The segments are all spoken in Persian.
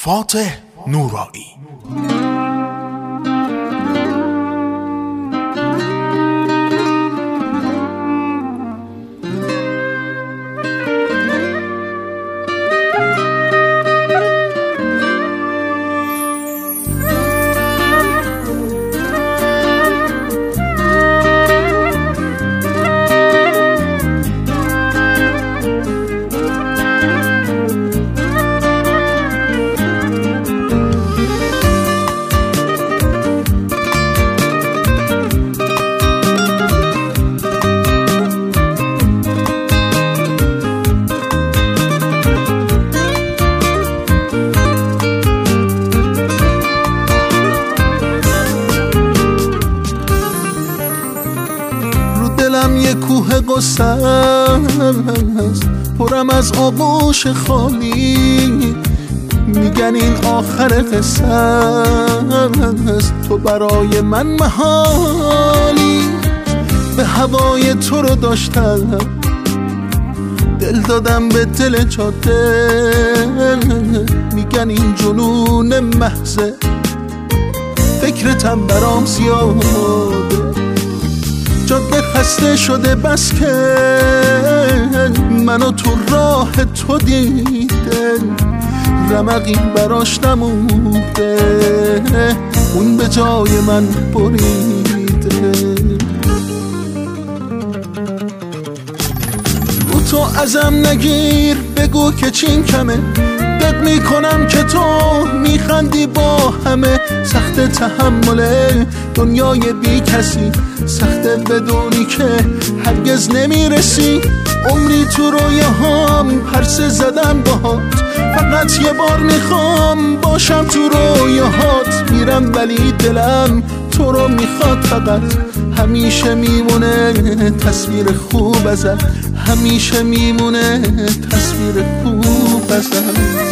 فاتح نورایی. یه کوه قصه است پرم از آغوش خالی، میگن این آخر قصه است، تو برای من محالی. به هوای تو رو داشتم، دل دادم به دل جاده، میگن این جنون محضه، فکرتم برام زیاده. جاده خسته شده بس که منو تو راه تو دیده، رمقی براش نمونده، اون به جای من بریده. رو تو ازم نگیر، بگو که چین کمه، دق میکنم که تو میخندی با همه. سخت تحمله دنیای بی کسی، سخت بدونی که هرگز نمیرسی. عمری تو رویاهام پرسه زدم باهات، فقط یه بار میخوام باشم تو رویاهات. میرم ولی دلم تو رو میخواد، فقط همیشه میمونه تصویر خوب ازت، همیشه میمونه تصویر خوب ازت.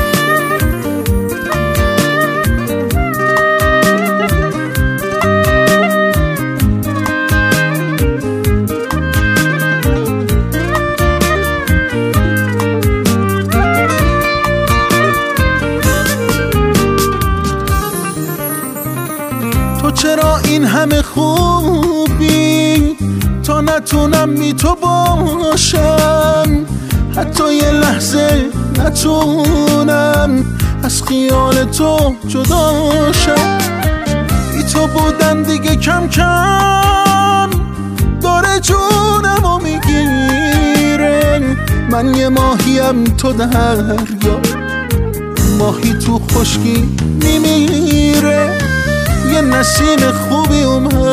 تو چرا این همه خوبی تا نتونم بی تو باشم؟ حتی یه لحظه نتونم از خیال تو جداشم. بی تو بودن دیگه کم کم داره جونمو میگیره. من یه ماهیم تو دریا، ماهی تو خشکی میمیره. یه نسیم خوبی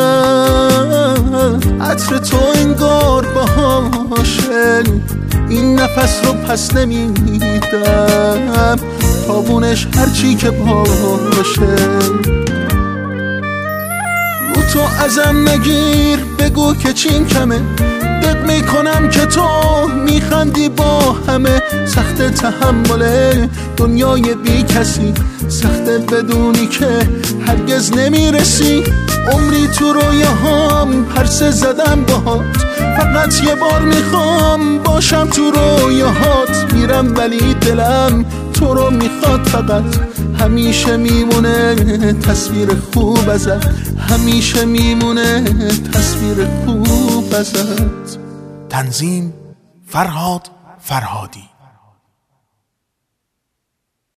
اومد، عطر تو انگار باشه، این نفس رو پس نمیدم، تابونش هرچی که باشه. رو تو ازم نگیر، بگو که چین کمه، دق میکنم که تو میخندی با همه. سخت تحمله دنیای بی کسی، سخت بدونی که هرگز نمیرسی. عمری تو رویاهام پرسه زدم باهات، فقط یه بار میخوام باشم تو رویاهات. میرم ولی دلم تو رو میخواد، فقط همیشه میمونه تصویر خوب ازت، همیشه میمونه تصویر خوب ازت. تنظیم فرهاد فرهادی.